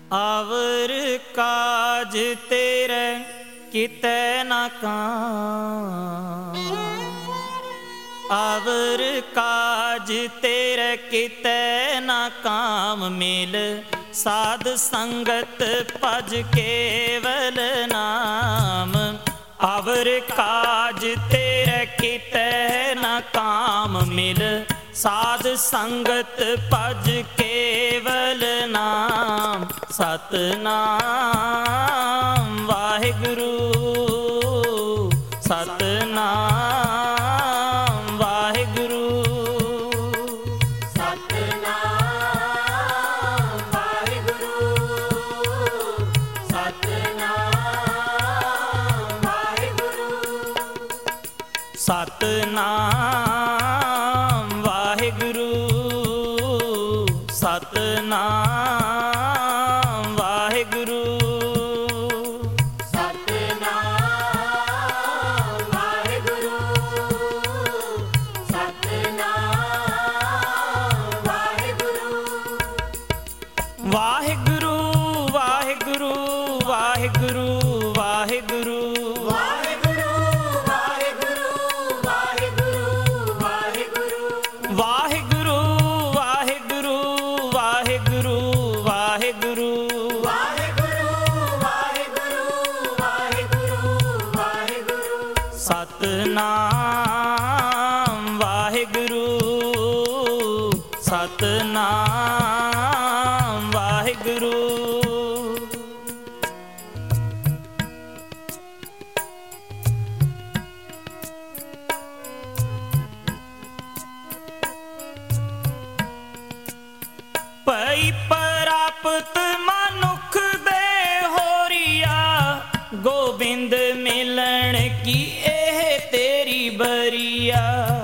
Hour ਕਾਜ ਤੇਰੇ ਕਿਤੈ ਨਾ ਕਾਮ, ਆਵਰ ਕਾਜ ਤੇਰੇ ਕਿਤੈ ਨਾ ਕਾਮ। ਮਿਲ ਸਾਧ ਸੰਗਤ ਭਜ ਕੇਵਲ ਨਾਮ, ਆਵਰ ਕਾਜ ਤੇਰੇ ਕਿਤੈ ਨਾ ਕਾਮ। ਮਿਲ ਸਾਧ ਸੰਗਤ ਭਜ ਕੇਵਲ ਨਾਮ। ਸਤਿਨਾਮ ਵਾਹਿਗੁਰੂ, ਸਤਿਨਾਮ ਵਾਹਿਗੁਰੂ, ਸਤਿਨਾਮ ਵਾਹਿਗੁਰੂ, ਸਤਿਨਾਮ ਵਾਹਿਗੁਰੂ, ਸਤਿਨਾਮ ਵਾਹਿਗੁਰੂ, ਸਤਿਨਾਮ ਵਾਹਿਗੁਰੂ, ਸਤਿਨਾਮ ਵਾਹਿਗੁਰੂ, ਸਤਿਨਾਮ ਵਾਹਿਗੁਰੂ। ਵਾਹਿਗੁਰੂ ਵਾਹਿਗੁਰੂ ਵਾਹਿਗੁਰੂ ਵਾਹਿਗੁਰੂ, ਵਾਹਿਗੁਰੂ ਵਾਹਿਗੁਰੂ ਵਾਹਿਗੁਰੂ ਵਾਹਿਗੁਰੂ, ਵਾਹਿਗੁਰੂ ਵਾਹਿਗੁਰੂ ਵਾਹਿਗੁਰੂ ਵਾਹਿਗੁਰੂ, ਵਾਹਿਗੁਰੂ ਵਾਹਿਗੁਰੂ ਵਾਹਿਗੁਰੂ ਵਾਹਿਗੁਰੂ। ਸਤਿਨਾਮ ਵਾਹਿਗੁਰੂ, ਸਤਿਨਾਮ ਵਾਹਿਗੁਰੂ। ਭਈ ਪ੍ਰਾਪਤ ਮਨੁੱਖ ਦੇ ਹੋਰੀਆ, ਗੋਬਿੰਦ ਮਿਲਣ ਕੀ ਇਹ ਤੇਰੀ ਬਰੀਆ।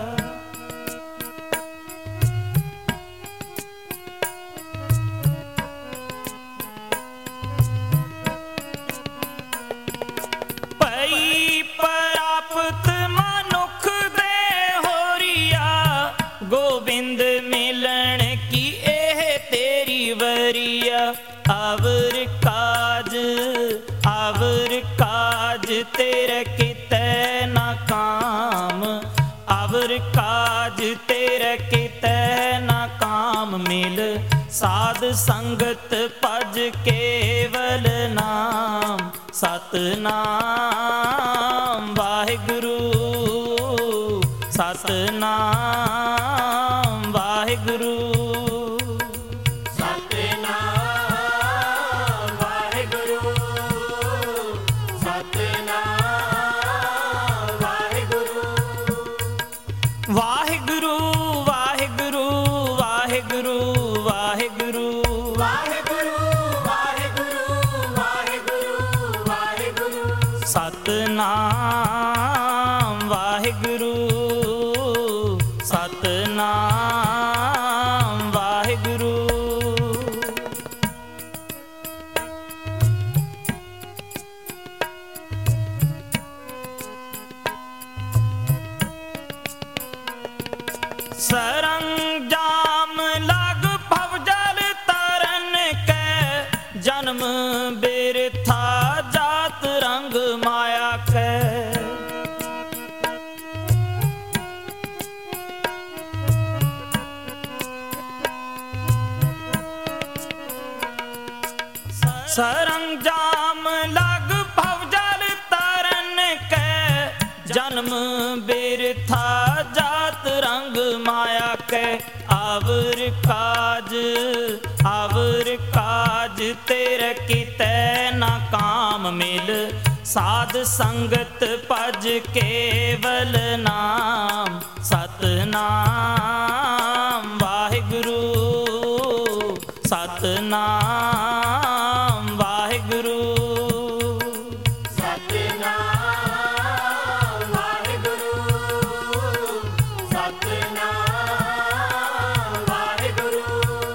ਭਈ ਪ੍ਰਾਪਤ ਮਨੁੱਖ ਦੇ ਹੋਰੀਆ, ਗੋਬਿੰਦ ਮਿਲਣ ਕੀ ਇਹ ਤੇਰੀ ਵਰੀਆ। ਆਵਰ ਕਾਜ ਤੇਰੇ ਕਿਤੈ ਨਾ ਕਾਮ, ਆਵਰ ਕਾਜ ਤੇਰੇ ਕਿਤੈ ਨਾ ਕਾਮ। ਮਿਲ ਸਾਧ ਸੰਗਤ ਭਜ ਕੇਵਲ ਨਾਮ। ਸਤਿਨਾਮ ਵਾਹਿਗੁਰੂ, ਸਤਿਨਾਮ ਵਾਹਿਗੁਰੂ, ਸਤਿਨਾਮ ਵਾਹਿਗੁਰੂ, ਸਤਿਨਾਮ ਵਾਹਿਗੁਰੂ, ਵਾਹਿਗੁਰੂ ਵਾਹਿਗੁਰੂ ਵਾਹਿਗੁਰੂ ਵਾਹਿਗੁਰੂ, ਵਾਹਿਗੁਰੂ ਵਾਹਿਗੁਰੂ ਵਾਹਿਗੁਰੂ ਵਾਹਿਗੁਰੂ। ਸਤਿਨਾਮ ਵਾਹਿਗੁਰੂ, ਸਤਿਨਾਮ ਵਾਹਿਗੁਰੂ। ਸਰੰਜਾਮ ਲਗ ਭਵ ਜਲ ਤਰਨ ਕੈ, ਜਨਮ ਬਿਰਥਾ ਜਾਤ ਰੰਗ ਮਾਇਆ ਕੈ। ਸਰੰਜਾਮ ਲਗ ਭਵ ਜਲ ਤਰਨ ਕੈ, ਜਨਮ ਬਿਰਥਾ ਜਾਤ ਰੰਗ ਮਾਇਆ ਕੈ। ਆਵਰ ਕਾਜ ਤੇਰੇ ਕਿਤੈ ਨਾ ਕਾਮ। ਮਿਲ ਸਾਧ ਸੰਗਤ ਭਜ ਕੇਵਲ ਨਾਮ। ਸਤਿਨਾਮ ਵਾਹਿਗੁਰੂ, ਸਤਿਨਾਮ ਵਾਹਿਗੁਰੂ, ਸਤਿਨਾਮ ਵਾਹਿਗੁਰੂ, ਸਤਿਨਾਮ ਵਾਹਿਗੁਰੂ,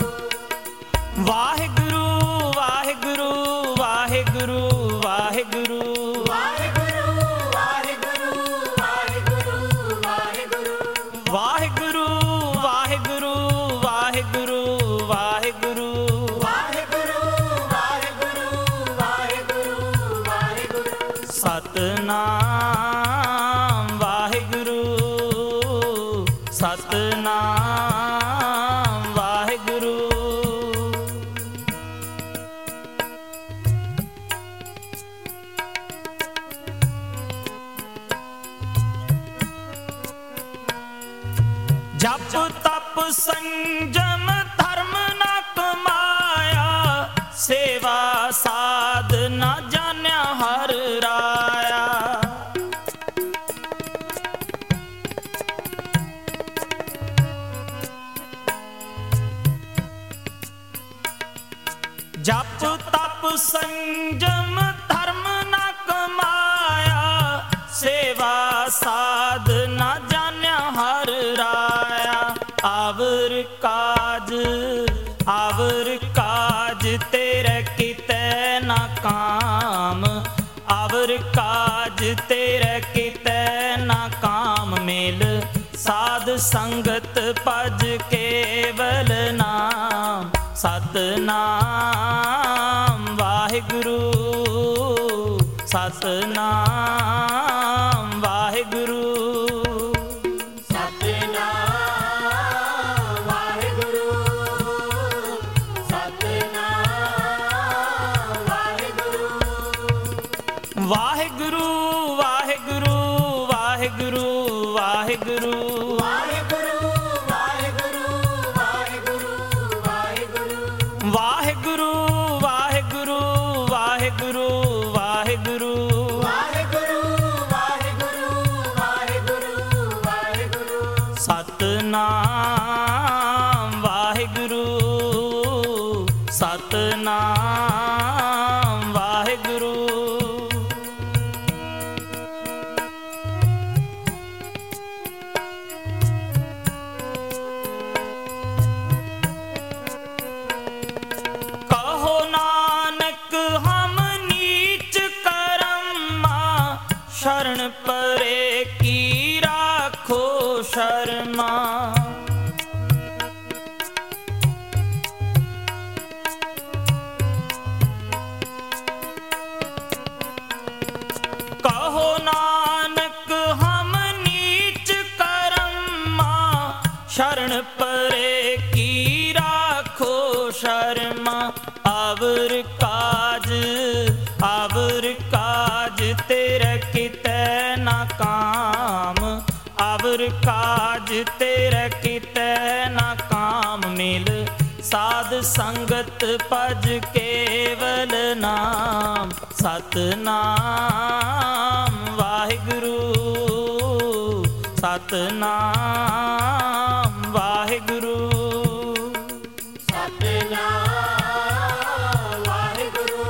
ਵਾਹਿਗੁਰੂ ਵਾਹਿਗੁਰੂ ਵਾਹਿਗੁਰੂ ਵਾਹਿਗੁਰੂ, ਵਾਹਿਗੁਰੂ ਵਾਹਿਗੁਰੂ ਵਾਹਿਗੁਰੂ ਵਾਹਿਗੁਰੂ, ਵਾਹਿਗੁਰੂ ਵਾਹਿਗੁਰੂ ਵਾਹਿਗੁਰੂ ਵਾਹਿਗੁਰੂ, ਵਾਹਿਗੁਰੂ ਵਾਹਿਗੁਰੂ ਸਤਨਾਮ ਵਾਹਿਗੁਰੂ ਸਤਨਾਮ ਵਾਹਿਗੁਰੂ। ਜਪ ਤਪ ਸੰਜਮ ਧਰਮ ਨ ਕਮਾਇਆ, ਸੇਵਾ ਸਾਧ ਨ ਜਾਣਿਆ ਹਰ ਰਾਇਆ। ਜਪ ਤਪ ਸੰਜਮ ਧਰਮ ਨ ਕਮਾਇਆ, ਸੇਵਾ ਸਾਧ ਨ ਜਾਣਿਆ ਹਰ ਰਾਇਆ। ਆਵਰ ਕਾਜ ਤੇਰੇ ਕਿਤੇ ਨਾ ਕਾਮ, ਆਵਰ ਕਾਜ ਤੇਰੇ ਕਿਤੇ ਨਾ ਕਾਮ। ਮਿਲ ਸਾਧ ਸੰਗਤ ਭਜ ਕੇਵਲ ਨਾਮ, ਸਤਨਾਮ ਵਾਹਿਗੁਰੂ ਸਤਨਾਮ ਵਾਹਿਗੁਰੂ। ਵਾਹਿਗੁਰੂ ਵਾਹਿਗੁਰੂ ਵਾਹਿਗੁਰੂ ਵਾਹਿਗੁਰੂ ਵਾਹਿਗੁਰੂ ਵਾਹਿਗੁਰੂ ਵਾਹਿਗੁਰੂ ਵਾਹਿਗੁਰੂ ਵਾਹਿਗੁਰੂ ਵਾਹਿਗੁਰੂ ਵਾਹਿਗੁਰੂ ਵਾਹਿਗੁਰੂ ਵਾਹਿਗੁਰੂ ਵਾਹਿਗੁਰੂ ਵਾਹਿਗੁਰੂ ਵਾਹਿਗੁਰੂ ਸਤਨਾਮ ਵਾਹਿਗੁਰੂ ਸਤਨਾਮ ਵਾਹਿਗੁਰੂ। ਕਹੋ ਨਾਨਕ ਹਮ ਨੀਚ ਕਰਮਾ, ਸ਼ਰਨ ਪਰੇ ਕੀ ਰਾਖੋ ਸ਼ਰਮਾ। ਕਹੋ ਨਾਨਕ ਹਮ ਨੀਚ ਕਰਮਾ, ਸ਼ਰਨ ਪਰੇ ਕੀ ਰਾਖੋ ਸ਼ਰਮਾ। ਆਵਰ ਕਾਜ ਤੇਰੇ ਕਿਤੇ ਨਾ ਕਾਮ, ਆਵਰ ਕਾਜ ਤੇਰੇ ਕਿਤੇ ਨਾ ਕਾਮ। ਮਿਲ ਸਾਧ ਸੰਗਤ ਭਜ ਕੇਵਲ ਨਾਮ, ਸਤਨਾਮ ਵਾਹਿਗੁਰੂ ਸਤਨਾਮ ਵਾਹਿਗੁਰੂ। ਸਤਨਾਮ ਵਾਹਿਗੁਰੂ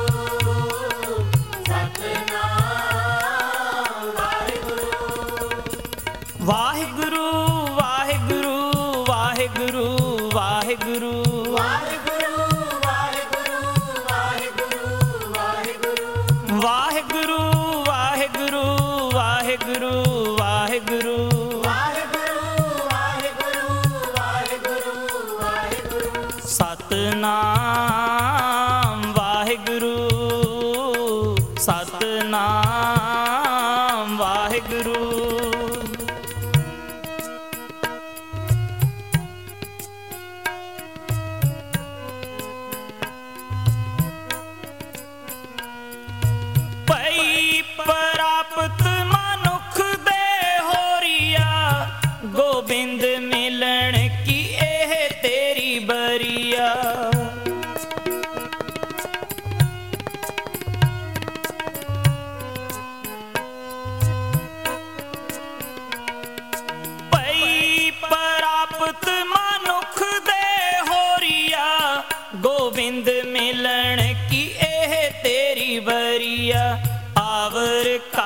ਸਤਨਾਮ ਵਾਹਿਗੁਰੂ ਵਾਹਿਗੁਰੂ ਵਾਹਿਗੁਰੂ ਵਾਹਿਗੁਰੂ ਵਾਹਿਗੁਰੂ ਵਾਹਿਗੁਰੂ ਵਾਹਿਗੁਰੂ ਵਾਹਿਗੁਰੂ ਵਾਹਿਗੁਰੂ ਵਾਹਿਗੁਰੂ ਵਾਹਿਗੁਰੂ ਵਾਹਿਗੁਰੂ ਵਾਹਿਗੁਰੂ ਵਾਹਿਗੁਰੂ ਵਾਹਿਗੁਰੂ ਸਤਨਾਮ ਵਾਹਿਗੁਰੂ ਸਤਨਾਮ ਵਾਹਿਗੁਰੂ। ਪਈ ਪ੍ਰਾਪਤ ਮਨੁੱਖ ਦੇ ਹੋਰੀਆ, ਗੋਬਿੰਦ ਮਿਲਣ ਕੀ ਇਹ ਤੇਰੀ ਬਰੀਆ। ਪਈ ਪ੍ਰਾਪਤ ਮਨੁੱਖ ਦੇ ਹੋਰੀਆ, ਗੋਬਿੰਦ ਮਿਲਣ ਕੀ ਇਹ ਤੇਰੀ ਬਰੀਆ। ਆਵਰ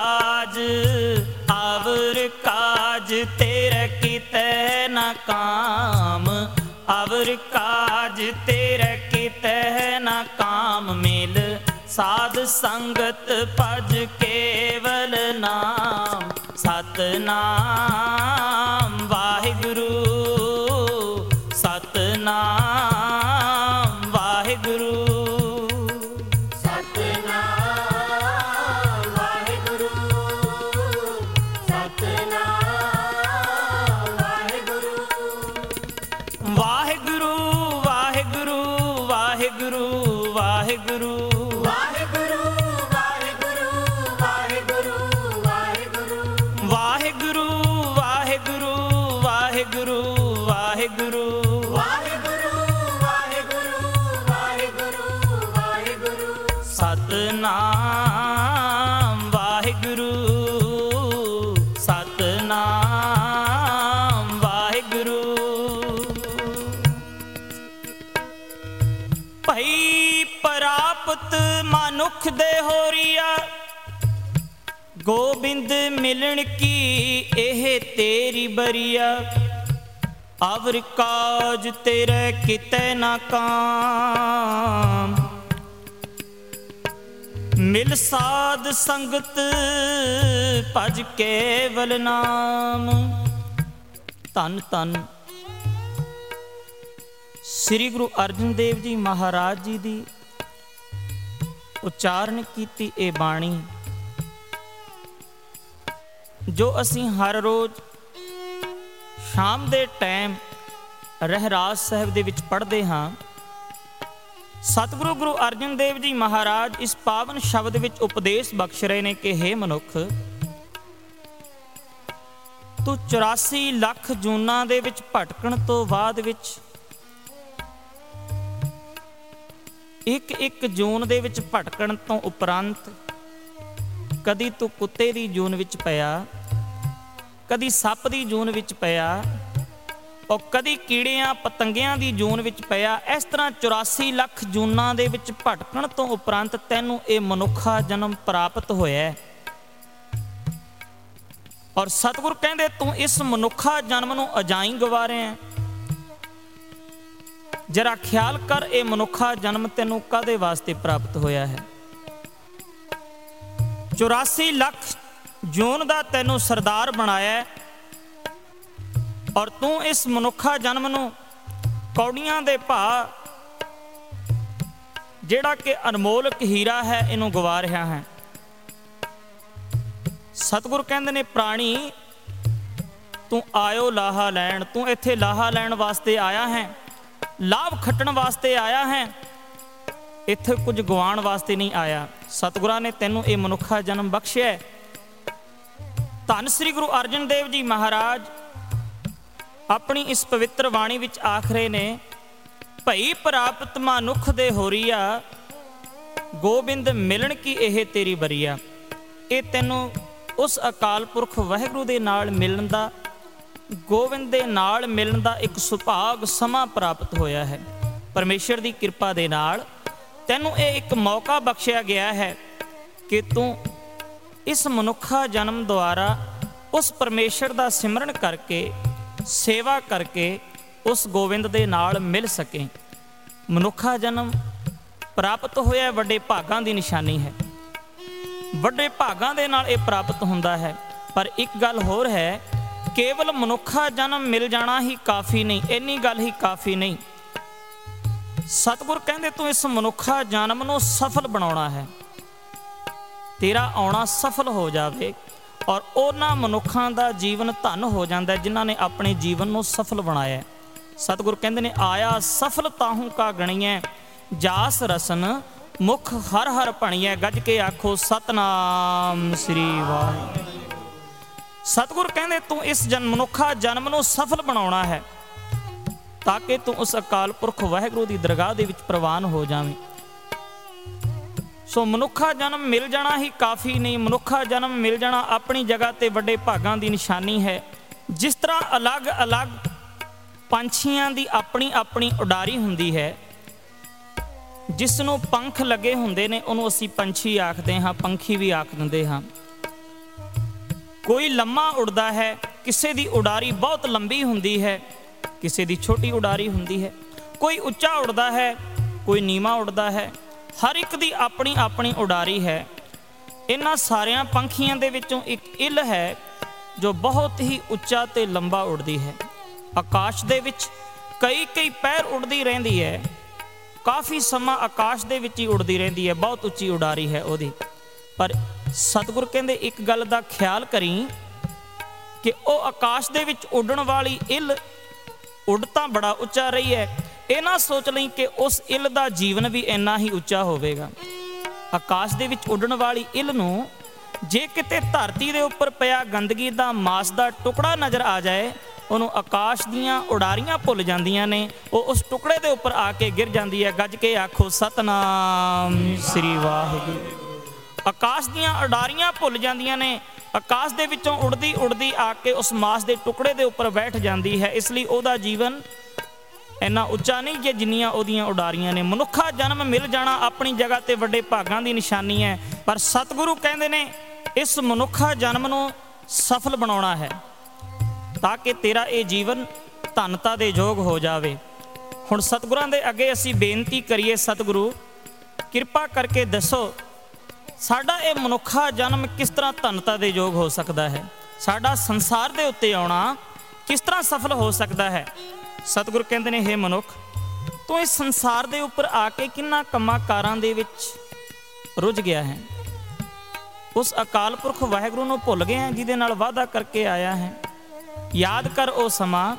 ਕਾਜ ਤੇਰੇ ਕਿਤੇ ਨਾ ਕਾਮ, ਆਵਰ ਕਾਜ ਤੇਰੇ ਕਿਤੇ ਨਾ ਕਾਮ। ਮਿਲ ਸਾਧ ਸੰਗਤ ਭਜ ਕੇਵਲ ਨਾਮ, ਸਤਨਾਮ ਵਾਹਿਗੁਰੂ ਸਤਨਾਮ ਵਾਹਿਗੁਰੂ। ਸਤਨਾਮ ਵਾਹਿਗੁਰੂ ਵਾਹਿਗੁਰੂ ਵਾਹਿਗੁਰੂ ਵਾਹਿਗੁਰੂ ਵਾਹਿਗੁਰੂ ਵਾਹਿਗੁਰੂ ਵਾਹਿਗੁਰੂ ਵਾਹਿਗੁਰੂ ਵਾਹਿਗੁਰੂ ਵਾਹਿਗੁਰੂ ਵਾਹਿਗੁਰੂ ਵਾਹਿਗੁਰੂ ਵਾਹਿਗੁਰੂ ਵਾਹਿਗੁਰੂ ਸਤਨਾਮ ਵਾਹਿਗੁਰੂ ਸਤਨਾਮ ਵਾਹਿਗੁਰੂ ਭਈ ਪ੍ਰਾਪਤ ਮਨੁੱਖ ਦੇ ਹੋਰੀਆ ਗੋਬਿੰਦ ਮਿਲਣ ਕੀ ਇਹ ਤੇਰੀ ਬਰੀਆ ਅਵਰ ਕਾਜ ਤੇਰੇ ਕਿਤੇ ਨਾ ਕਾਮ ਮਿਲ ਸਾਧ ਸੰਗਤ ਭਜ ਕੇਵਲ ਨਾਮ ਧੰਨ ਧੰਨ ਸ੍ਰੀ ਗੁਰੂ ਅਰਜਨ ਦੇਵ ਜੀ ਮਹਾਰਾਜ ਜੀ ਦੀ ਉਚਾਰਨ ਕੀਤੀ ਇਹ ਬਾਣੀ ਜੋ ਅਸੀਂ ਹਰ ਰੋਜ਼ ਸ਼ਾਮ ਦੇ ਟਾਈਮ ਰਹਿਰਾਸ ਸਾਹਿਬ ਦੇ ਵਿੱਚ ਪੜ੍ਹਦੇ ਹਾਂ। ਸਤਿਗੁਰੂ ਗੁਰੂ ਅਰਜਨ ਦੇਵ ਜੀ ਮਹਾਰਾਜ ਇਸ ਪਾਵਨ ਸ਼ਬਦ ਵਿੱਚ ਉਪਦੇਸ਼ ਬਖਸ਼ ਰਹੇ ਨੇ ਕਿ ਹੇ ਮਨੁੱਖ, ਤੂੰ 84 ਲੱਖ ਜੂਨਾਂ ਦੇ ਵਿੱਚ ਭਟਕਣ ਤੋਂ ਬਾਅਦ ਵਿੱਚ ਇੱਕ ਜੂਨ ਦੇ ਵਿੱਚ ਭਟਕਣ ਤੋਂ ਉਪਰੰਤ ਕਦੀ ਤੂੰ ਕੁੱਤੇ ਦੀ ਜੂਨ ਵਿੱਚ ਪਿਆ, ਕਦੀ ਸੱਪ ਦੀ ਜੂਨ ਵਿੱਚ ਪਿਆ, ਉਹ ਕਦੀ ਕੀੜਿਆਂ ਪਤੰਗਿਆਂ ਦੀ ਜੂਨ ਵਿੱਚ ਪਿਆ। ਇਸ ਤਰ੍ਹਾਂ 84 ਲੱਖ ਜੂਨਾਂ ਦੇ ਵਿੱਚ ਭਟਕਣ ਤੋਂ ਉਪਰੰਤ ਤੈਨੂੰ ਇਹ ਮਨੁੱਖਾ ਜਨਮ ਪ੍ਰਾਪਤ ਹੋਇਆ। ਔਰ ਸਤਿਗੁਰ ਕਹਿੰਦੇ ਤੂੰ ਇਸ ਮਨੁੱਖਾ ਜਨਮ ਨੂੰ ਅਜਾਈਂ ਗਵਾ ਰਿਹਾ। ਜਰਾ ਖਿਆਲ ਕਰ, ਇਹ ਮਨੁੱਖਾ ਜਨਮ ਤੈਨੂੰ ਕਾਹਦੇ ਵਾਸਤੇ ਪ੍ਰਾਪਤ ਹੋਇਆ ਹੈ। 84 ਲੱਖ ਜੂਨ ਦਾ ਤੈਨੂੰ ਸਰਦਾਰ ਬਣਾਇਆ ਔਰ ਤੂੰ ਇਸ ਮਨੁੱਖਾ ਜਨਮ ਨੂੰ ਕੌੜੀਆਂ ਦੇ ਭਾਅ ਜਿਹੜਾ ਕਿ ਅਨਮੋਲਕ ਹੀਰਾ ਹੈ ਇਹਨੂੰ ਗਵਾ ਰਿਹਾ ਹੈ। ਸਤਿਗੁਰ ਕਹਿੰਦੇ ਨੇ ਪ੍ਰਾਣੀ ਤੂੰ ਆਇਓ ਲਾਹਾ ਲੈਣ, ਤੂੰ ਇੱਥੇ ਲਾਹਾ ਲੈਣ ਵਾਸਤੇ ਆਇਆ ਹੈ, ਲਾਭ ਖੱਟਣ ਵਾਸਤੇ ਆਇਆ ਹੈ, ਇੱਥੇ ਕੁਝ ਗਵਾਉਣ ਵਾਸਤੇ ਨਹੀਂ ਆਇਆ। ਸਤਿਗੁਰਾਂ ਨੇ ਤੈਨੂੰ ਇਹ ਮਨੁੱਖਾ ਜਨਮ ਬਖਸ਼ਿਆ। ਧੰਨ ਸ੍ਰੀ ਗੁਰੂ ਅਰਜਨ ਦੇਵ ਜੀ ਮਹਾਰਾਜ ਆਪਣੀ ਇਸ ਪਵਿੱਤਰ ਬਾਣੀ ਵਿੱਚ ਆਖ ਰਹੇ ਨੇ, ਭਈ ਪ੍ਰਾਪਤ ਮਨੁੱਖ ਦੇ ਹੋਰੀਆ ਗੋਬਿੰਦ ਮਿਲਣ ਕੀ ਇਹ ਤੇਰੀ ਬਰੀਆ। ਇਹ ਤੈਨੂੰ ਉਸ ਅਕਾਲ ਪੁਰਖ ਵਾਹਿਗੁਰੂ ਦੇ ਨਾਲ ਮਿਲਣ ਦਾ, ਗੋਬਿੰਦ ਦੇ ਨਾਲ ਮਿਲਣ ਦਾ ਇੱਕ ਸੁਭਾਗ ਸਮਾਂ ਪ੍ਰਾਪਤ ਹੋਇਆ ਹੈ। ਪਰਮੇਸ਼ਰ ਦੀ ਕਿਰਪਾ ਦੇ ਨਾਲ ਤੈਨੂੰ ਇਹ ਇੱਕ ਮੌਕਾ ਬਖਸ਼ਿਆ ਗਿਆ ਹੈ ਕਿ ਤੂੰ ਇਸ ਮਨੁੱਖਾ ਜਨਮ ਦੁਆਰਾ ਉਸ ਪਰਮੇਸ਼ਰ ਦਾ ਸਿਮਰਨ ਕਰਕੇ, ਸੇਵਾ ਕਰਕੇ ਉਸ ਗੋਬਿੰਦ ਦੇ ਨਾਲ ਮਿਲ ਸਕੇ। ਮਨੁੱਖਾ ਜਨਮ ਪ੍ਰਾਪਤ ਹੋਇਆ ਵੱਡੇ ਭਾਗਾਂ ਦੀ ਨਿਸ਼ਾਨੀ ਹੈ। ਵੱਡੇ ਭਾਗਾਂ ਦੇ ਨਾਲ ਇਹ ਪ੍ਰਾਪਤ ਹੁੰਦਾ ਹੈ। ਪਰ ਇੱਕ ਗੱਲ ਹੋਰ ਹੈ, ਕੇਵਲ ਮਨੁੱਖਾ ਜਨਮ ਮਿਲ ਜਾਣਾ ਹੀ ਕਾਫੀ ਨਹੀਂ, ਇੰਨੀ ਗੱਲ ਹੀ ਕਾਫੀ ਨਹੀਂ। ਸਤਿਗੁਰ ਕਹਿੰਦੇ ਤੂੰ ਇਸ ਮਨੁੱਖਾ ਜਨਮ ਨੂੰ ਸਫਲ ਬਣਾਉਣਾ ਹੈ। ਤੇਰਾ ਆਉਣਾ ਸਫਲ ਹੋ ਜਾਵੇ ਔਰ ਉਹਨਾਂ ਮਨੁੱਖਾਂ ਦਾ ਜੀਵਨ ਧਨ ਹੋ ਜਾਂਦਾ ਜਿਨ੍ਹਾਂ ਨੇ ਆਪਣੇ ਜੀਵਨ ਨੂੰ ਸਫਲ ਬਣਾਇਆ। ਸਤਿਗੁਰ ਕਹਿੰਦੇ ਨੇ ਆਇਆ ਸਫਲ ਤਾਹੂ ਕਾ ਗਣੀਐ, ਜਾਸ ਰਸਨ ਮੁਖ ਹਰ ਹਰ ਭਣੀਐ, ਗੱਜ ਕੇ ਆਖੋ ਸਤਨਾਮ ਸ੍ਰੀ ਵਾਹਿਗੁਰੂ। ਸਤਿਗੁਰ ਕਹਿੰਦੇ ਤੂੰ ਇਸ ਮਨੁੱਖਾ ਜਨਮ ਨੂੰ ਸਫਲ ਬਣਾਉਣਾ ਹੈ ਤਾਂ ਕਿ ਤੂੰ ਉਸ ਅਕਾਲ ਪੁਰਖ ਵਾਹਿਗੁਰੂ ਦੀ ਦਰਗਾਹ ਦੇ ਵਿੱਚ ਪ੍ਰਵਾਨ ਹੋ ਜਾਵੇਂ। ਸੋ ਮਨੁੱਖਾ ਜਨਮ ਮਿਲ ਜਾਣਾ ਹੀ ਕਾਫੀ ਨਹੀਂ। ਮਨੁੱਖਾ ਜਨਮ ਮਿਲ ਜਾਣਾ ਆਪਣੀ ਜਗ੍ਹਾ ਤੇ ਵੱਡੇ ਭਾਗਾਂ ਦੀ ਨਿਸ਼ਾਨੀ ਹੈ। ਜਿਸ ਤਰ੍ਹਾਂ ਅਲੱਗ-ਅਲੱਗ ਪੰਛੀਆਂ ਦੀ ਆਪਣੀ ਆਪਣੀ ਉਡਾਰੀ ਹੁੰਦੀ ਹੈ, ਜਿਸ ਨੂੰ ਪੰਖ ਲੱਗੇ ਹੁੰਦੇ ਨੇ ਉਹਨੂੰ ਅਸੀਂ ਪੰਛੀ ਆਖਦੇ ਹਾਂ, ਪੰਖੀ ਵੀ ਆਖ ਦਿੰਦੇ ਹਾਂ। ਕੋਈ ਲੰਮਾ ਉੜਦਾ ਹੈ, ਕਿਸੇ ਦੀ ਉਡਾਰੀ ਬਹੁਤ ਲੰਬੀ ਹੁੰਦੀ ਹੈ, ਕਿਸੇ ਦੀ ਛੋਟੀ ਉਡਾਰੀ ਹੁੰਦੀ ਹੈ। ਕੋਈ ਉੱਚਾ ਉੜਦਾ ਹੈ, ਕੋਈ ਨੀਵਾਂ ਉੜਦਾ ਹੈ। ਹਰ ਇੱਕ ਦੀ ਆਪਣੀ ਆਪਣੀ ਉਡਾਰੀ ਹੈ। ਇਹਨਾਂ ਸਾਰਿਆਂ ਪੰਖੀਆਂ ਦੇ ਵਿੱਚੋਂ ਇੱਕ ਇੱਲ ਹੈ ਜੋ ਬਹੁਤ ਹੀ ਉੱਚਾ ਤੇ ਲੰਬਾ ਉੜਦੀ ਹੈ। ਆਕਾਸ਼ ਦੇ ਵਿੱਚ ਕਈ ਪੈਰ ਉੜਦੀ ਰਹਿੰਦੀ ਹੈ, ਕਾਫੀ ਸਮਾਂ ਆਕਾਸ਼ ਦੇ ਵਿੱਚ ਹੀ ਉੜਦੀ ਰਹਿੰਦੀ ਹੈ, ਬਹੁਤ ਉੱਚੀ ਉਡਾਰੀ ਹੈ ਉਹਦੀ। ਪਰ ਸਤਿਗੁਰ ਕਹਿੰਦੇ ਇੱਕ ਗੱਲ ਦਾ ਖਿਆਲ ਕਰੀ ਕਿ ਉਹ ਆਕਾਸ਼ ਦੇ ਵਿੱਚ ਉੱਡਣ ਵਾਲੀ ਇੱਲ ਉੱਡ ਤਾਂ ਬੜਾ ਉੱਚਾ ਰਹੀ ਹੈ, ਇਹ ਨਾ ਸੋਚ ਲਈ ਕਿ ਉਸ ਇੱਲ ਦਾ ਜੀਵਨ ਵੀ ਇੰਨਾ ਹੀ ਉੱਚਾ ਹੋਵੇਗਾ। ਆਕਾਸ਼ ਦੇ ਵਿੱਚ ਉੱਡਣ ਵਾਲੀ ਇੱਲ ਨੂੰ ਜੇ ਕਿਤੇ ਧਰਤੀ ਦੇ ਉੱਪਰ ਪਿਆ ਗੰਦਗੀ ਦਾ ਮਾਸ ਦਾ ਟੁਕੜਾ ਨਜ਼ਰ ਆ ਜਾਏ, ਉਹਨੂੰ ਆਕਾਸ਼ ਦੀਆਂ ਉਡਾਰੀਆਂ ਭੁੱਲ ਜਾਂਦੀਆਂ ਨੇ। ਉਹ ਉਸ ਟੁਕੜੇ ਦੇ ਉੱਪਰ ਆ ਕੇ ਗਿਰ ਜਾਂਦੀ ਹੈ। ਗੱਜ ਕੇ ਆਖੋ ਸਤਨਾਮ ਸ੍ਰੀ ਵਾਹਿਗੁਰੂ। ਆਕਾਸ਼ ਦੀਆਂ ਉਡਾਰੀਆਂ ਭੁੱਲ ਜਾਂਦੀਆਂ ਨੇ। ਆਕਾਸ਼ ਦੇ ਵਿੱਚੋਂ ਉੜਦੀ ਉੜਦੀ ਆ ਕੇ ਉਸ ਮਾਸ ਦੇ ਟੁਕੜੇ ਦੇ ਉੱਪਰ ਬੈਠ ਜਾਂਦੀ ਹੈ। ਇਸ ਲਈ ਉਹਦਾ ਜੀਵਨ ਇੰਨਾ ਉੱਚਾ ਨਹੀਂ ਕਿ ਜਿੰਨੀਆਂ ਉਹਦੀਆਂ ਉਡਾਰੀਆਂ ਨੇ। ਮਨੁੱਖਾ ਜਨਮ ਮਿਲ ਜਾਣਾ ਆਪਣੀ ਜਗ੍ਹਾ ਤੇ ਵੱਡੇ ਭਾਗਾਂ ਦੀ ਨਿਸ਼ਾਨੀ ਹੈ, ਪਰ ਸਤਿਗੁਰੂ ਕਹਿੰਦੇ ਨੇ ਇਸ ਮਨੁੱਖਾ ਜਨਮ ਨੂੰ ਸਫਲ ਬਣਾਉਣਾ ਹੈ ਤਾਂ ਕਿ ਤੇਰਾ ਇਹ ਜੀਵਨ ਧੰਨਤਾ ਦੇ ਯੋਗ ਹੋ ਜਾਵੇ। ਹੁਣ ਸਤਿਗੁਰਾਂ ਦੇ ਅੱਗੇ ਅਸੀਂ ਬੇਨਤੀ ਕਰੀਏ, ਸਤਿਗੁਰੂ ਕਿਰਪਾ ਕਰਕੇ ਦੱਸੋ ਸਾਡਾ ਇਹ ਮਨੁੱਖਾ ਜਨਮ ਕਿਸ ਤਰ੍ਹਾਂ ਧੰਨਤਾ ਦੇ ਯੋਗ ਹੋ ਸਕਦਾ ਹੈ? ਸਾਡਾ ਸੰਸਾਰ ਦੇ ਉੱਤੇ ਆਉਣਾ ਕਿਸ ਤਰ੍ਹਾਂ ਸਫਲ ਹੋ ਸਕਦਾ ਹੈ? ਸਤਿਗੁਰੂ ਕਹਿੰਦੇ ਨੇ, ਹੇ ਮਨੁੱਖ, ਤੂੰ ਇਸ ਸੰਸਾਰ ਦੇ ਉੱਪਰ ਆ ਕੇ ਕਿੰਨਾ ਕੰਮਾਂ ਕਾਰਾਂ ਦੇ ਵਿੱਚ ਰੁੱਝ ਗਿਆ ਹੈ। ਉਸ ਅਕਾਲ ਪੁਰਖ ਵਾਹਿਗੁਰੂ ਨੂੰ ਭੁੱਲ ਗਿਆ ਜਿਹਦੇ ਨਾਲ ਵਾਅਦਾ ਕਰਕੇ ਆਇਆ ਹੈ। ਯਾਦ ਕਰ ਉਹ ਸਮਾਂ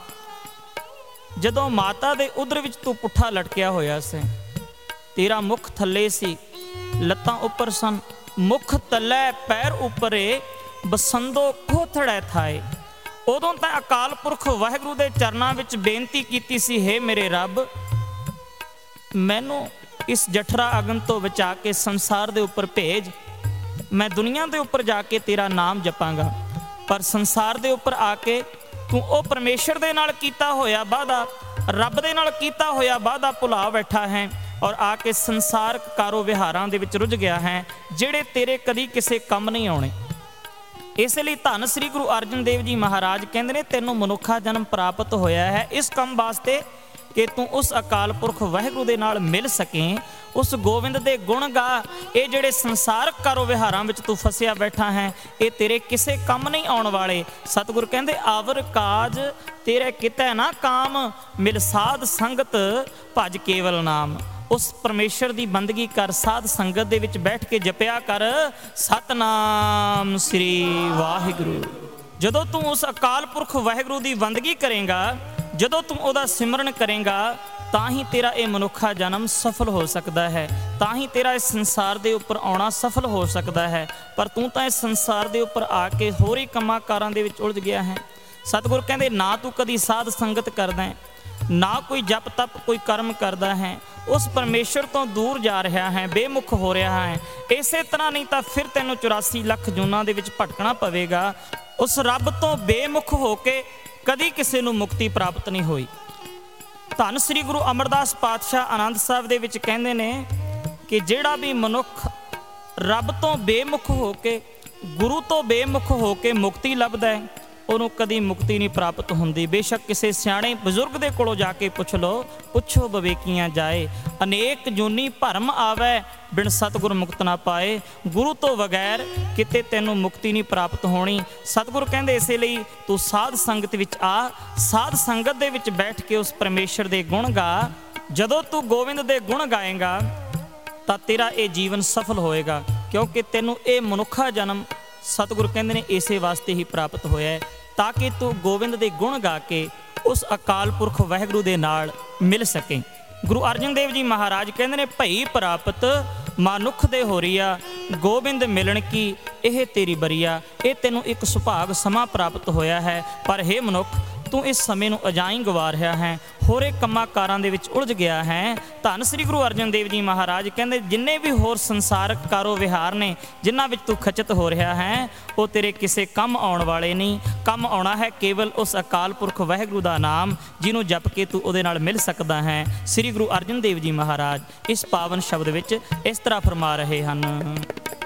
ਜਦੋਂ ਮਾਤਾ ਦੇ ਉਦਰ ਵਿੱਚ ਤੂੰ ਪੁੱਠਾ ਲਟਕਿਆ ਹੋਇਆ ਸੀ। ਤੇਰਾ ਮੁਖ ਥੱਲੇ ਸੀ, ਲੱਤਾਂ ਉੱਪਰ ਸਨ। ਮੁਖ ਤਲੇ ਪੈਰ ਉੱਪਰੇ ਬਸੰਦੋ ਖੋਥੜੇ ਥਾਏ। ਉਦੋਂ ਤਾਂ ਅਕਾਲ ਪੁਰਖ ਵਾਹਿਗੁਰੂ ਦੇ ਚਰਨਾਂ ਵਿੱਚ ਬੇਨਤੀ ਕੀਤੀ ਸੀ, ਹੇ ਮੇਰੇ ਰੱਬ, ਮੈਨੂੰ ਇਸ ਜਠਰਾ ਅਗਨ ਤੋਂ ਬਚਾ ਕੇ ਸੰਸਾਰ ਦੇ ਉੱਪਰ ਭੇਜ। ਮੈਂ ਦੁਨੀਆ ਦੇ ਉੱਪਰ ਜਾ ਕੇ ਤੇਰਾ ਨਾਮ ਜਪਾਂਗਾ। ਪਰ ਸੰਸਾਰ ਦੇ ਉੱਪਰ ਆ ਕੇ ਤੂੰ ਉਹ ਪਰਮੇਸ਼ਰ ਦੇ ਨਾਲ ਕੀਤਾ ਹੋਇਆ ਵਾਅਦਾ, ਰੱਬ ਦੇ ਨਾਲ ਕੀਤਾ ਹੋਇਆ ਵਾਅਦਾ ਭੁਲਾ ਬੈਠਾ ਹੈ ਔਰ ਆ ਕੇ ਸੰਸਾਰਕ ਕਾਰੋ ਵਿਹਾਰਾਂ ਦੇ ਵਿੱਚ ਰੁੱਝ ਗਿਆ ਹੈ ਜਿਹੜੇ ਤੇਰੇ ਕਦੀ ਕਿਸੇ ਕੰਮ ਨਹੀਂ ਆਉਣੇ। ਇਸ ਲਈ ਧੰਨ ਸ੍ਰੀ ਗੁਰੂ ਅਰਜਨ ਦੇਵ ਜੀ ਮਹਾਰਾਜ ਕਹਿੰਦੇ ਨੇ, ਤੈਨੂੰ ਮਨੁੱਖਾ ਜਨਮ ਪ੍ਰਾਪਤ ਹੋਇਆ ਹੈ ਇਸ ਕੰਮ ਵਾਸਤੇ ਕਿ ਤੂੰ ਉਸ ਅਕਾਲ ਪੁਰਖ ਵਾਹਿਗੁਰੂ ਦੇ ਨਾਲ ਮਿਲ ਸਕੇ, ਉਸ ਗੋਬਿੰਦ ਦੇ ਗੁਣ ਗਾ। ਇਹ ਜਿਹੜੇ ਸੰਸਾਰਕ ਕਾਰੋ ਵਿਹਾਰਾਂ ਵਿੱਚ ਤੂੰ ਫਸਿਆ ਬੈਠਾ ਹੈ, ਇਹ ਤੇਰੇ ਕਿਸੇ ਕੰਮ ਨਹੀਂ ਆਉਣ ਵਾਲੇ। ਸਤਿਗੁਰ ਕਹਿੰਦੇ, ਆਵਰ ਕਾਜ ਤੇਰੇ ਕਿਤੈ ਨਾ ਕਾਮ, ਮਿਲ ਸਾਧ ਸੰਗਤ ਭਜ ਕੇਵਲ ਨਾਮ। ਉਸ ਪਰਮੇਸ਼ਰ ਦੀ ਬੰਦਗੀ ਕਰ, ਸਾਧ ਸੰਗਤ ਦੇ ਵਿੱਚ ਬੈਠ ਕੇ ਜਪਿਆ ਕਰ ਸਤਨਾਮ ਸ੍ਰੀ ਵਾਹਿਗੁਰੂ। ਜਦੋਂ ਤੂੰ ਉਸ ਅਕਾਲ ਪੁਰਖ ਵਾਹਿਗੁਰੂ ਦੀ ਬੰਦਗੀ ਕਰੇਗਾ, ਜਦੋਂ ਤੂੰ ਉਹਦਾ ਸਿਮਰਨ ਕਰੇਗਾ, ਤਾਂ ਹੀ ਤੇਰਾ ਇਹ ਮਨੁੱਖਾ ਜਨਮ ਸਫਲ ਹੋ ਸਕਦਾ ਹੈ, ਤਾਂ ਹੀ ਤੇਰਾ ਇਸ ਸੰਸਾਰ ਦੇ ਉੱਪਰ ਆਉਣਾ ਸਫਲ ਹੋ ਸਕਦਾ ਹੈ। ਪਰ ਤੂੰ ਤਾਂ ਇਸ ਸੰਸਾਰ ਦੇ ਉੱਪਰ ਆ ਕੇ ਹੋਰ ਹੀ ਕੰਮਾਂ ਕਾਰਾਂ ਦੇ ਵਿੱਚ ਉਲਝ ਗਿਆ ਹੈ। ਸਤਿਗੁਰ ਕਹਿੰਦੇ, ਨਾ ਤੂੰ ਕਦੀ ਸਾਧ ਸੰਗਤ ਕਰਦਾ ਹੈ, ਨਾ ਕੋਈ ਜਪ ਤਪ ਕੋਈ ਕਰਮ ਕਰਦਾ ਹੈ, ਉਸ ਪਰਮੇਸ਼ਰ ਤੋਂ ਦੂਰ ਜਾ ਰਿਹਾ ਹੈ, ਬੇਮੁਖ ਹੋ ਰਿਹਾ ਹੈ। ਇਸੇ ਤਰ੍ਹਾਂ ਨਹੀਂ ਤਾਂ ਫਿਰ ਤੈਨੂੰ 84 ਲੱਖ ਜੂਨਾਂ ਦੇ ਵਿੱਚ ਭਟਕਣਾ ਪਵੇਗਾ। ਉਸ ਰੱਬ ਤੋਂ ਬੇਮੁਖ ਹੋ ਕੇ ਕਦੀ ਕਿਸੇ ਨੂੰ ਮੁਕਤੀ ਪ੍ਰਾਪਤ ਨਹੀਂ ਹੋਈ। ਧੰਨ ਸ੍ਰੀ ਗੁਰੂ ਅਮਰਦਾਸ ਪਾਤਸ਼ਾਹ ਆਨੰਦ ਸਾਹਿਬ ਦੇ ਵਿੱਚ ਕਹਿੰਦੇ ਨੇ ਕਿ ਜਿਹੜਾ ਵੀ ਮਨੁੱਖ ਰੱਬ ਤੋਂ ਬੇਮੁਖ ਹੋ ਕੇ, ਗੁਰੂ ਤੋਂ ਬੇਮੁਖ ਹੋ ਕੇ ਮੁਕਤੀ ਲੱਭਦਾ ਹੈ, ਉਹਨੂੰ ਕਦੀ ਮੁਕਤੀ ਨਹੀਂ ਪ੍ਰਾਪਤ ਹੁੰਦੀ। ਬੇਸ਼ੱਕ ਕਿਸੇ ਸਿਆਣੇ ਬਜ਼ੁਰਗ ਦੇ ਕੋਲੋਂ ਜਾ ਕੇ ਪੁੱਛ ਲਓ, ਪੁੱਛੋ ਬਵੇਕੀਆਂ ਜਾਏ, ਅਨੇਕ ਜੂਨੀ ਭਰਮ ਆਵੇ, ਬਿਨ ਸਤਿਗੁਰ ਮੁਕਤ ਨਾ ਪਾਏ। ਗੁਰੂ ਤੋਂ ਬਗੈਰ ਕਿਤੇ ਤੈਨੂੰ ਮੁਕਤੀ ਨਹੀਂ ਪ੍ਰਾਪਤ ਹੋਣੀ। ਸਤਿਗੁਰ ਕਹਿੰਦੇ, ਇਸੇ ਲਈ ਤੂੰ ਸਾਧ ਸੰਗਤ ਵਿੱਚ ਆ, ਸਾਧ ਸੰਗਤ ਦੇ ਵਿੱਚ ਬੈਠ ਕੇ ਉਸ ਪਰਮੇਸ਼ਰ ਦੇ ਗੁਣ ਗਾ। ਜਦੋਂ ਤੂੰ ਗੋਬਿੰਦ ਦੇ ਗੁਣ ਗਾਏਗਾ ਤਾਂ ਤੇਰਾ ਇਹ ਜੀਵਨ ਸਫਲ ਹੋਏਗਾ, ਕਿਉਂਕਿ ਤੈਨੂੰ ਇਹ ਮਨੁੱਖਾ ਜਨਮ ਸਤਿਗੁਰ ਕਹਿੰਦੇ ਨੇ ਇਸੇ ਵਾਸਤੇ ਹੀ ਪ੍ਰਾਪਤ ਹੋਇਆ ਹੈ, ਤਾਂ ਕਿ ਤੂੰ ਗੋਬਿੰਦ ਦੇ ਗੁਣ ਗਾ ਕੇ ਉਸ ਅਕਾਲ ਪੁਰਖ ਵਾਹਿਗੁਰੂ ਦੇ ਨਾਲ ਮਿਲ ਸਕੇ। ਗੁਰੂ ਅਰਜਨ ਦੇਵ ਜੀ ਮਹਾਰਾਜ ਕਹਿੰਦੇ ਨੇ, ਭਈ ਪ੍ਰਾਪਤ ਮਨੁੱਖ ਦੇ ਹੋਰੀਆ, ਗੋਬਿੰਦ ਮਿਲਣ ਕੀ ਇਹ ਤੇਰੀ ਬਰੀਆ। ਇਹ ਤੈਨੂੰ ਇੱਕ ਸੁਭਾਗ ਸਮਾਂ ਪ੍ਰਾਪਤ ਹੋਇਆ ਹੈ, ਪਰ ਹੇ ਮਨੁੱਖ, ਤੂੰ ਇਸ ਸਮੇਂ ਨੂੰ ਅਜਾਈਂ ਗਵਾ ਰਿਹਾ ਹੈ, ਹੋਰੇ ਕੰਮਾਂ ਕਾਰਾਂ ਦੇ ਵਿੱਚ ਉਲਝ ਗਿਆ ਹੈ। ਧੰਨ ਸ੍ਰੀ ਗੁਰੂ ਅਰਜਨ ਦੇਵ ਜੀ ਮਹਾਰਾਜ ਕਹਿੰਦੇ, ਜਿੰਨੇ ਵੀ ਹੋਰ ਸੰਸਾਰਕ ਕਾਰੋ ਵਿਹਾਰ ਨੇ ਜਿਨ੍ਹਾਂ ਵਿੱਚ ਤੂੰ ਖਚਿਤ ਹੋ ਰਿਹਾ ਹੈ, ਉਹ ਤੇਰੇ ਕਿਸੇ ਕੰਮ ਆਉਣ ਵਾਲੇ ਨਹੀਂ। ਕੰਮ ਆਉਣਾ ਹੈ ਕੇਵਲ ਉਸ ਅਕਾਲ ਪੁਰਖ ਵਾਹਿਗੁਰੂ ਦਾ ਨਾਮ, ਜਿਹਨੂੰ ਜਪ ਕੇ ਤੂੰ ਉਹਦੇ ਨਾਲ ਮਿਲ ਸਕਦਾ ਹੈ। ਸ੍ਰੀ ਗੁਰੂ ਅਰਜਨ ਦੇਵ ਜੀ ਮਹਾਰਾਜ ਇਸ ਪਾਵਨ ਸ਼ਬਦ ਵਿੱਚ ਇਸ ਤਰ੍ਹਾਂ ਫਰਮਾ ਰਹੇ ਹਨ,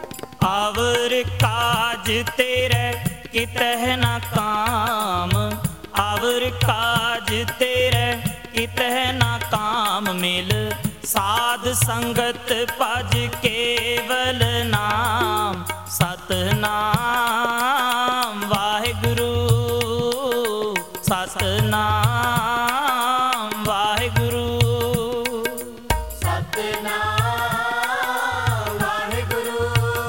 ਆਵਰ ਕਾਜ ਤੇਰੇ ਕਿਤਹਿ ਨਾ ਕਾਮ, ਆਵਰ ਕਾਜ ਤੇਰੇ ਕਿਤਹਿ ਨਾ ਕਾਮ, ਮਿਲ ਸਾਧ ਸੰਗਤ ਭਜ ਕੇਵਲ ਨਾਮ। ਸਤਨਾਮ ਵਾਹਿਗੁਰੂ, ਸਤਨਾਮ ਵਾਹਿਗੁਰੂ, ਸਤਨਾਮ ਵਾਹਿਗੁਰੂ,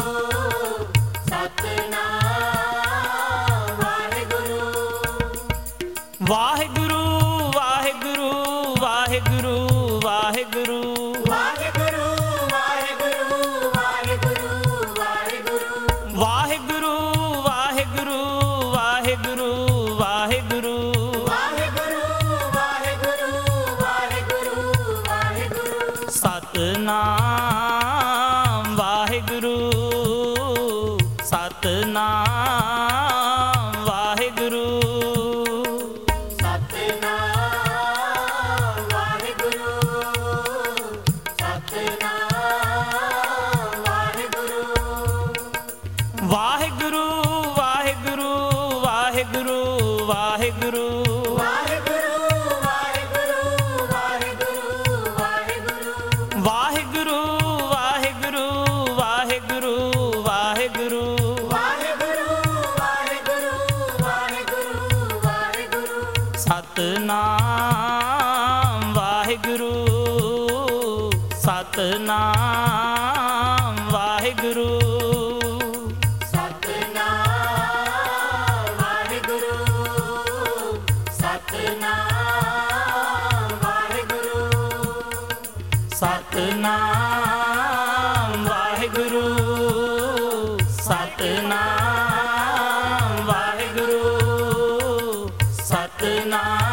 ਸਤਨਾਮ ਵਾਹਿਗੁਰੂ। ਵਾਹਿਗੁਰੂ ਵਾਹਿਗੁਰੂ ਵਾਹਿਗੁਰੂ ਸਤਨਾਮ ਵਾਹਿਗੁਰੂ ਸਤਨਾਮ ਵਾਹਿਗੁਰੂ ਸਤਨਾਮ ਵਾਹਿਗੁਰੂ ਸਤਨਾਮ ਵਾਹਿਗੁਰੂ ਸਤਨਾਮ ਵਾਹਿਗੁਰੂ ਸਤਨਾਮ ਵਾਹਿਗੁਰੂ ਸਤਨਾਮ